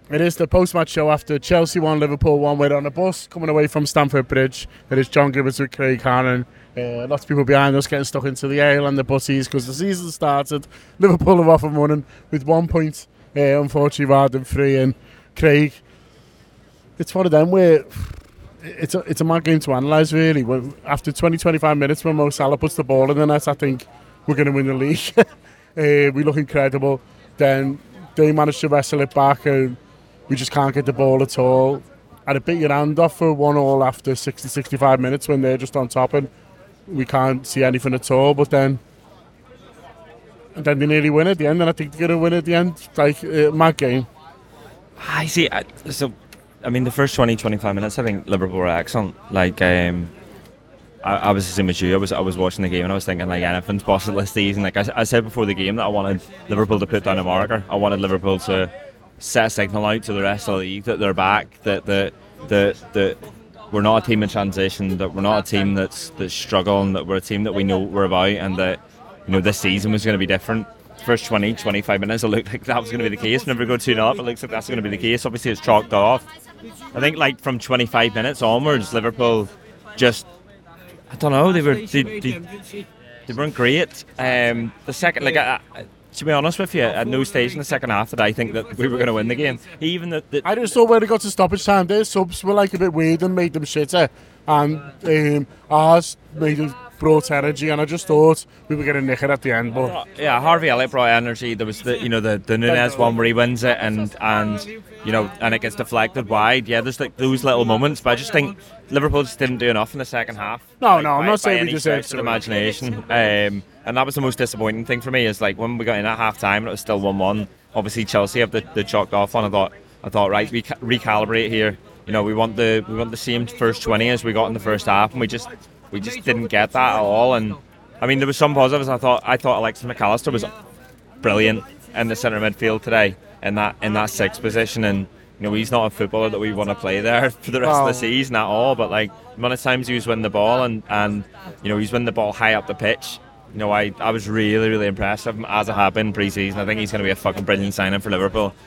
It is the post-match show after Chelsea 1, Liverpool 1. We're on a bus coming away from Stamford Bridge. There is John Gibbons with Craig Hannon. Lots of people behind us getting stuck into the ale and the buses because the season started. Liverpool are off and running with 1 point, unfortunately, rather than 3. And Craig, it's one of them where it's a mad game to analyse, really. After 20-25 minutes, when Mo Salah puts the ball in the net, I think we're going to win the league. We look incredible. Then they managed to wrestle it back and we just can't get the ball at all. And it bit your hand off for 1-1 after 60-65 minutes when they're just on top and we can't see anything at all. But then they nearly win at the end, and I think they're going to win at the end. Like, mad game. I see. The first 20-25 minutes, I think Liverpool were excellent. Like, I was the same as you. I was watching the game and I was thinking, like, anything's possible this season. Like I said before the game that I wanted Liverpool to put down a marker. I wanted Liverpool to set a signal out to the rest of the league that they're back, that we're not a team in transition, that we're not a team that's struggling, that we're a team that we know we're about, and that this season was going to be different. First 20-25 minutes, it looked like that was going to be the case. Whenever we go 2-0 up, it looks like that's going to be the case. Obviously, it's chalked off. I think, like, from 25 minutes onwards, Liverpool just, I don't know, they weren't great. The second, to be honest with you, at no stage in the second half did I think that we were going to win the game. I just thought when it got to stoppage time, their subs were like a bit weird and made them shitter, and ours brought energy, and I just thought we were going to nick it at the end. But yeah, Harvey Elliott brought energy. There was the Nunez one where he wins it and it gets deflected wide. Yeah, there's like those little moments, but I just think Liverpool just didn't do enough in the second half. No, I'm not saying we deserved to imagination. And that was the most disappointing thing for me, is like when we got in at half time and it was still 1-1. Obviously Chelsea have the chalked off one. I thought right, we recalibrate here. We want the same first 20 as we got in the first half, and we just didn't get that at all. And I mean, there was some positives. I thought Alexis McAllister was brilliant in the centre midfield today in that sixth position, and he's not a footballer that we want to play there for the rest of the season at all. But like, the amount of times he was winning the ball and he's winning the ball high up the pitch. I was really, really impressed with him, as I have been pre-season. I think he's going to be a fucking brilliant signing for Liverpool.